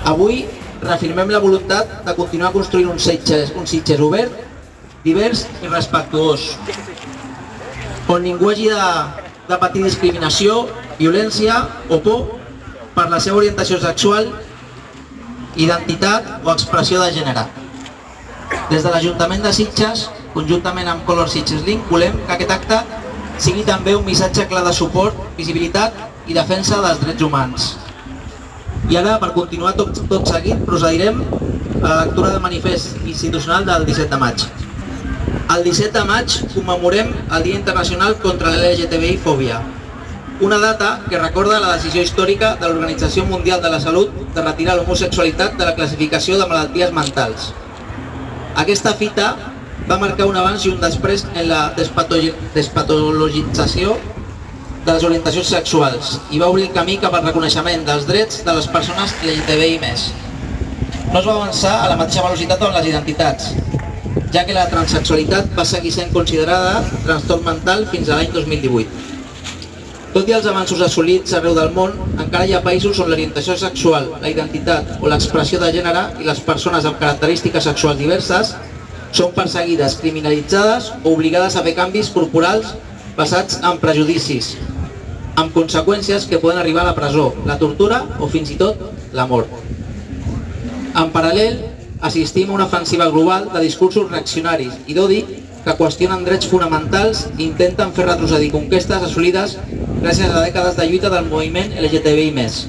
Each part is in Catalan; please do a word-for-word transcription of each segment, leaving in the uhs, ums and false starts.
Avui reafirmem la voluntat de continuar construint un Sitges, un Sitges obert, divers i respectuós, on ningú hagi de, de patir discriminació, violència o por per la seva orientació sexual, identitat o expressió de gènere. Des de l'Ajuntament de Sitges, conjuntament amb Color Sitges Link, volem que aquest acte sigui també un missatge clar de suport, visibilitat i defensa dels drets humans. I ara, per continuar tot, tot seguit, procedirem a la lectura del manifest institucional del disset de maig. El disset de maig commemorem el Dia Internacional contra l'L G T B I Fòbia, una data que recorda la decisió històrica de l'Organització Mundial de la Salut de retirar l'homosexualitat de la classificació de malalties mentals. Aquesta fita va marcar un abans i un després en la despatologització de les orientacions sexuals i va obrir el camí cap al reconeixement dels drets de les persones L G T B I més. No es va avançar a la mateixa velocitat amb les identitats, ja que la transsexualitat va seguir sent considerada trastorn mental fins a l'any dos mil divuit. Tot i els avanços assolits arreu del món, encara hi ha països on l'orientació sexual, la identitat o l'expressió de gènere i les persones amb característiques sexuals diverses són perseguides, criminalitzades o obligades a fer canvis corporals basats en prejudicis, amb conseqüències que poden arribar a la presó, la tortura o fins i tot la mort. En paral·lel, assistim a una ofensiva global de discursos reaccionaris i d'odi que qüestionen drets fonamentals i intenten fer retrocedir conquestes assolides gràcies a dècades de lluita del moviment L G T B I més.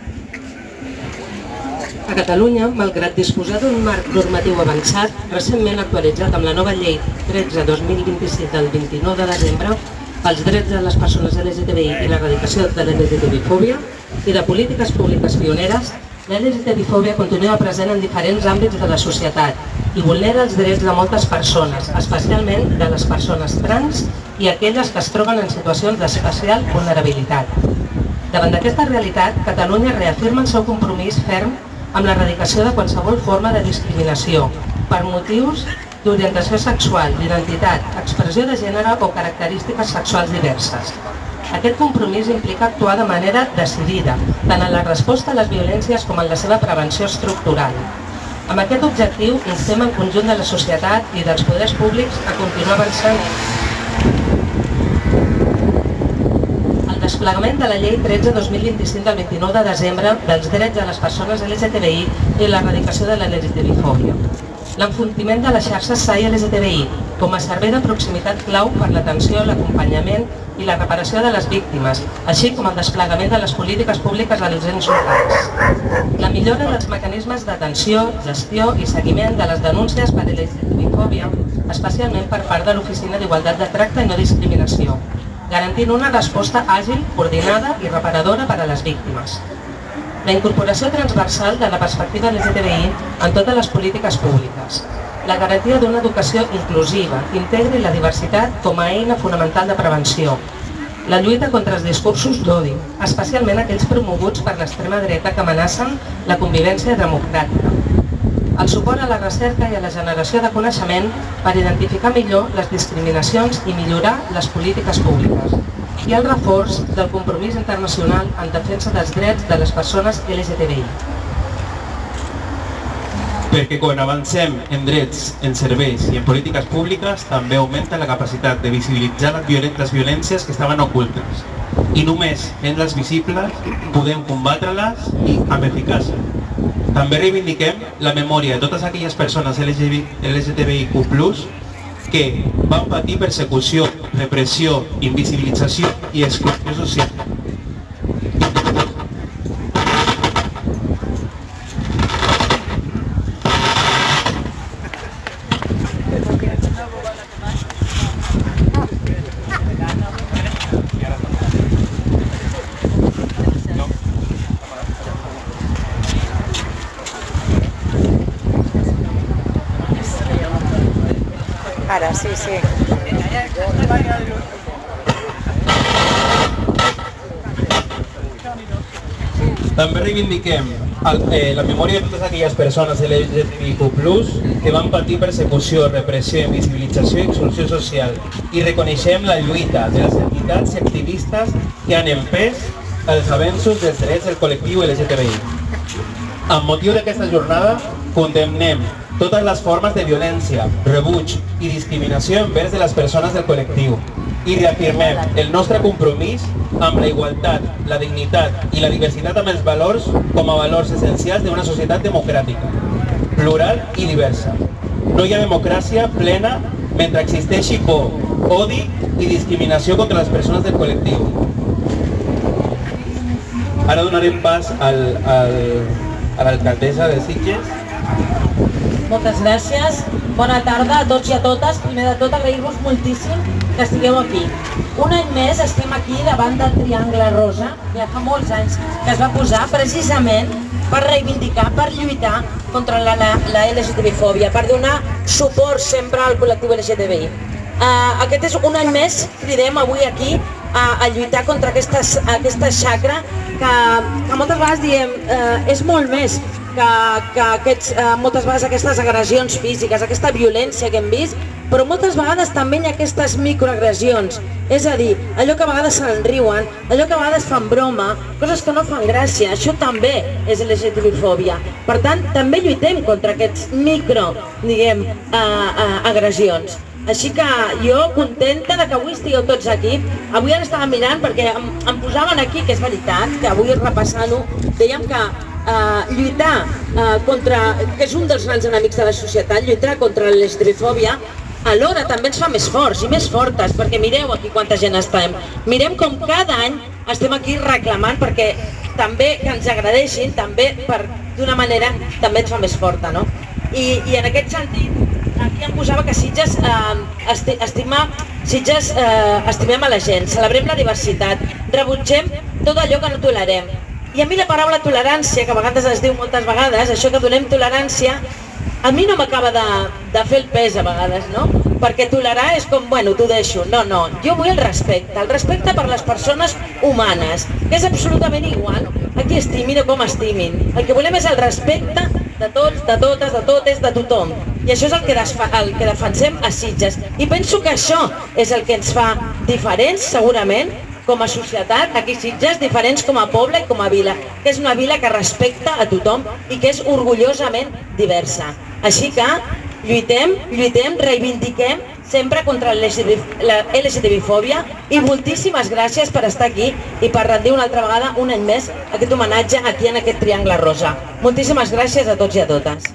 A Catalunya, malgrat disposar d'un marc normatiu avançat, recentment actualitzat amb la nova llei tretze dos mil vint-i-set del vint-i-nou de desembre pels drets de les persones L G T B I i l'erradicació de l'L G T B I fòbia i de polítiques públiques pioneres, la L G T B I fòbia continua present en diferents àmbits de la societat i vulnera els drets de moltes persones, especialment de les persones trans i aquelles que es troben en situacions d'especial vulnerabilitat. Davant d'aquesta realitat, Catalunya reafirma el seu compromís ferm amb l'erradicació de qualsevol forma de discriminació per motius d'orientació sexual, d'identitat, expressió de gènere o característiques sexuals diverses. Aquest compromís implica actuar de manera decidida, tant en la resposta a les violències com en la seva prevenció estructural. Amb aquest objectiu, instem el conjunt de la societat i dels poders públics a continuar avançant. El desplegament de la llei tretze dos mil vint-i-cinc del vint-i-nou de desembre dels drets de les persones L G T B I i l'erradicació de la L G T B I fòbia. L'enfortiment de les xarxes S A I L G T B I com a servei de proximitat clau per l'atenció, l'acompanyament i la reparació de les víctimes, així com el desplegament de les polítiques públiques als ens locals. La millora dels mecanismes d'atenció, gestió i seguiment de les denúncies per L G T B I fòbia, especialment per part de l'Oficina d'Igualtat de Tracte i No Discriminació, garantint una resposta àgil, coordinada i reparadora per a les víctimes. La incorporació transversal de la perspectiva L G T B I en totes les polítiques públiques. La garantia d'una educació inclusiva, que integri la diversitat com a eina fonamental de prevenció. La lluita contra els discursos d'odi, especialment aquells promoguts per l'extrema dreta que amenacen la convivència democràtica. El suport a la recerca i a la generació de coneixement per identificar millor les discriminacions i millorar les polítiques públiques. I el reforç del compromís internacional en defensa dels drets de les persones L G T B I. Perquè quan avancem en drets, en serveis i en polítiques públiques també augmenta la capacitat de visibilitzar les violències que estaven ocultes. I només fent-les visibles podem combatre-les amb eficàcia. També reivindiquem la memòria de totes aquelles persones L G T B I Q plus, que van patir persecució, repressió, invisibilització i exclusió social. Ara, sí, sí. També reivindiquem el, eh, la memòria de totes aquelles persones L G T B I Q plus, que van patir persecució, repressió, invisibilització i exclusió social, i reconeixem la lluita de les entitats i activistes que han empès els avenços dels drets del col·lectiu L G T B I. Amb motiu d'aquesta jornada, condemnem totes les formes de violència, rebuig i discriminació envers de les persones del col·lectiu i reafirmem el nostre compromís amb la igualtat, la dignitat i la diversitat amb els valors com a valors essencials d'una societat democràtica, plural i diversa. No hi ha democràcia plena mentre existeixi por, odi i discriminació contra les persones del col·lectiu. Ara donarem pas al, al, a l'alcaldessa de Sitges. Moltes gràcies. Bona tarda a tots i a totes. Primer de tot, agrair-vos moltíssim que estigueu aquí. Un any més estem aquí davant del Triangle Rosa, ja fa molts anys que es va posar precisament per reivindicar, per lluitar contra la, la, la L G T B-fòbia, per donar suport sempre al col·lectiu L G T B I. Uh, aquest és un any més, cridem avui aquí a, a lluitar contra aquesta, aquesta xacra que, que moltes vegades diem uh, és molt més que, que aquests, uh, moltes vegades aquestes agressions físiques, aquesta violència que hem vist, però moltes vegades també hi ha aquestes microagressions, és a dir, allò que a vegades se'n riuen, allò que a vegades fan broma, coses que no fan gràcia, això també és L G T B-fòbia. Per tant, també lluitem contra aquests micro, diguem, uh, uh, agressions. Així que jo contenta de que avui estigueu tots aquí. Avui ara estava mirant perquè em, em posaven aquí, que és veritat, que avui repassant-ho, dèiem que Uh, lluitar uh, contra, que és un dels grans enemics de la societat, lluitar contra la L G T B-fòbia, alhora també ens fa més forts i més fortes, perquè mireu aquí quanta gent estem. Mirem com cada any estem aquí reclamant perquè també que ens agradeixin, també per d'una manera també ens fa més forta, no? I, i en aquest sentit, aquí em posava que Sitges, eh, esti, estima, Sitges eh, estimem a la gent, celebrem la diversitat, rebutgem tot allò que no tolerem. I a mi la paraula tolerància, que a vegades es diu moltes vegades, això que donem tolerància, a mi no m'acaba de, de fer el pes a vegades, no? Perquè tolerar és com, bueno, t'ho deixo. No, no, jo vull el respecte, el respecte per les persones humanes, que és absolutament igual a qui estimin o com estimin. El que volem és el respecte de tots, de totes, de totes, de tothom. I això és el que, desfa, el que defensem a Sitges. I penso que això és el que ens fa diferents, segurament, com a societat, aquí Sitges, diferents com a poble i com a vila, que és una vila que respecta a tothom i que és orgullosament diversa. Així que lluitem, lluitem, reivindiquem sempre contra la L G T B-fòbia i moltíssimes gràcies per estar aquí i per rendir una altra vegada, un any més, aquest homenatge aquí en aquest Triangle Rosa. Moltíssimes gràcies a tots i a totes.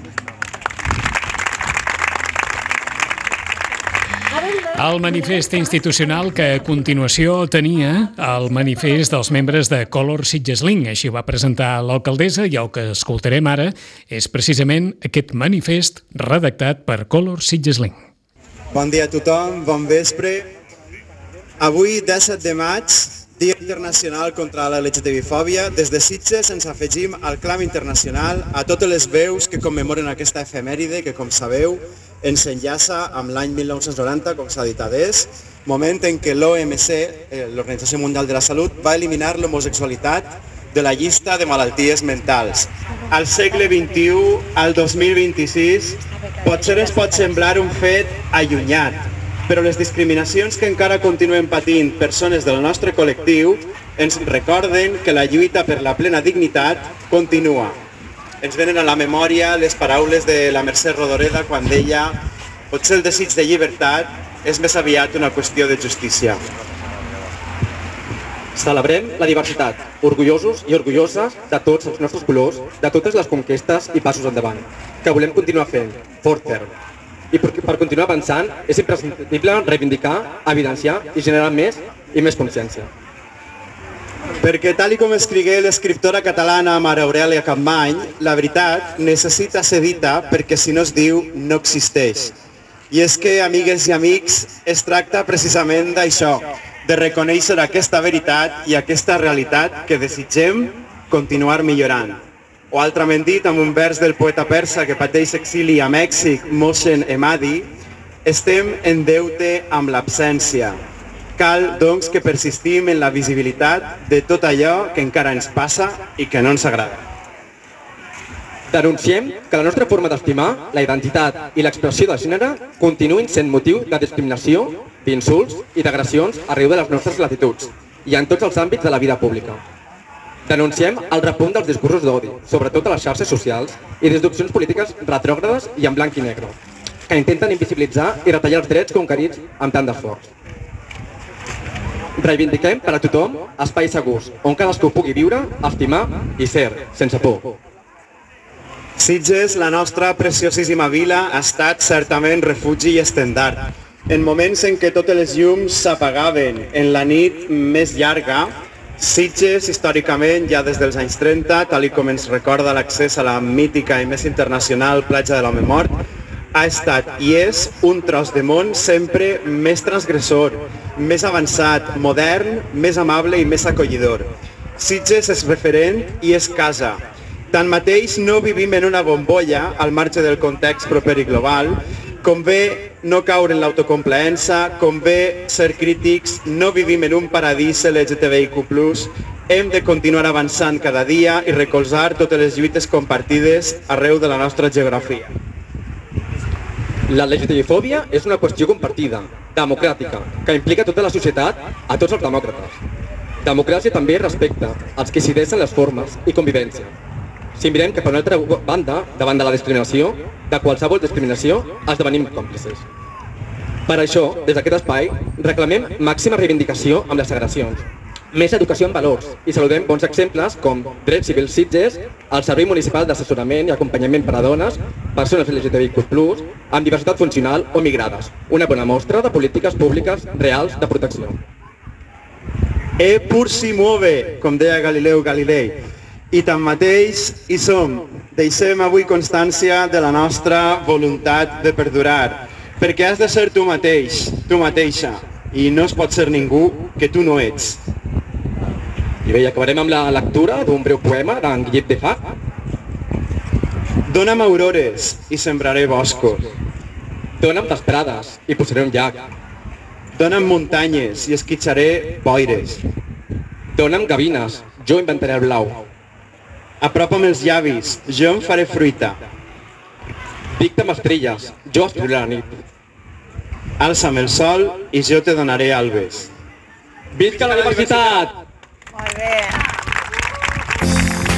El manifest institucional que a continuació tenia el manifest dels membres de Color Sitges Link. Així ho va presentar l'alcaldessa i el que escoltarem ara és precisament aquest manifest redactat per Color Sitges Link. Bon dia a tothom, bon vespre. Avui, disset de maig, Dia Internacional contra la L G T B-fòbia, des de Sitges ens afegim al clam internacional a totes les veus que commemoren aquesta efemèride que, com sabeu, ens enllaça amb l'any mil nou-cents noranta, com s'ha dit adés, moment en què l'O M C, l'Organització Mundial de la Salut, va eliminar l'homosexualitat de la llista de malalties mentals. Al segle vint-i-u, al dos mil vint-i-sis, potser es pot semblar un fet allunyat, però les discriminacions que encara continuem patint persones del nostre col·lectiu ens recorden que la lluita per la plena dignitat continua. Ens venen a la memòria les paraules de la Mercè Rodoreda quan deia «Potser el desig de llibertat és més aviat una qüestió de justícia». Celebrem la diversitat, orgullosos i orgulloses de tots els nostres colors, de totes les conquestes i passos endavant, que volem continuar fent, fort ferm. I per, per continuar avançant és imprescindible reivindicar, evidenciar i generar més i més consciència. Perquè tal com escrigué l'escriptora catalana Mare Aurèlia Capmany, la veritat necessita ser dita perquè si no es diu no existeix. I és que, amigues i amics, es tracta precisament d'això, de reconèixer aquesta veritat i aquesta realitat que desitgem continuar millorant. O altrament dit, amb un vers del poeta persa que pateix exili a Mèxic, Mohsen Emadi, estem en deute amb l'absència. Cal, doncs, que persistim en la visibilitat de tot allò que encara ens passa i que no ens agrada. Denunciem que la nostra forma d'estimar, la identitat i l'expressió de gènere continuïn sent motiu de discriminació, d'insults i d'agressions arreu de les nostres latituds i en tots els àmbits de la vida pública. Denunciem el repunt dels discursos d'odi, sobretot a les xarxes socials, i des d'opcions polítiques retrògrades i en blanc i negre, que intenten invisibilitzar i retallar els drets conquerits amb tant d'esforç. Reivindiquem per a tothom espais segurs, on cadascú pugui viure, estimar i ser, sense por. Sitges, la nostra preciosíssima vila, ha estat certament refugi i estendard. En moments en què totes les llums s'apagaven en la nit més llarga, Sitges, històricament, ja des dels anys trenta, tal com ens recorda l'accés a la mítica i més internacional platja de l'Home Mort, ha estat i és un tros de món sempre més transgressor, més avançat, modern, més amable i més acollidor. Sitges és referent i és casa. Tanmateix, no vivim en una bombolla al marge del context proper i global. Convé no caure en l'autocomplaença, convé ser crítics, no vivim en un paradís L G T B I Q plus, hem de continuar avançant cada dia i recolzar totes les lluites compartides arreu de la nostra geografia. La LGTBifòbia és una qüestió compartida, democràtica, que implica tota la societat, a tots els demòcrates. Democràcia també respecta als que decideixen les formes i convivència. Si mirem cap a una altra banda, davant de la discriminació, de qualsevol discriminació, esdevenim còmplices. Per això, des d'aquest espai, reclamem màxima reivindicació amb les agressions, més educació en valors i saludem bons exemples com Drets Civils Sitges, el Servei Municipal d'Assessorament i Acompanyament per a Dones, persones L G T B I Q plus, amb diversitat funcional o migrades, una bona mostra de polítiques públiques reals de protecció. E pur si muove, com deia Galileu Galilei, i tanmateix hi som. Deixem avui constància de la nostra voluntat de perdurar, perquè has de ser tu mateix, tu mateixa, i no es pot ser ningú que tu no ets. I bé, acabarem amb la lectura d'un breu poema d'en Guillem de Fach. Dóna'm aurores i sembraré boscos. Dóna'm vesprades i posaré un llac. Dóna'm muntanyes i esquitxaré boires. Dóna'm gavines, jo inventaré el blau. Apropa'm els llavis, jo em faré fruita. Dicta'm estrelles, jo escriuré la nit. Alça'm el sol i jo te donaré albes. Visca la diversitat! Molt bé.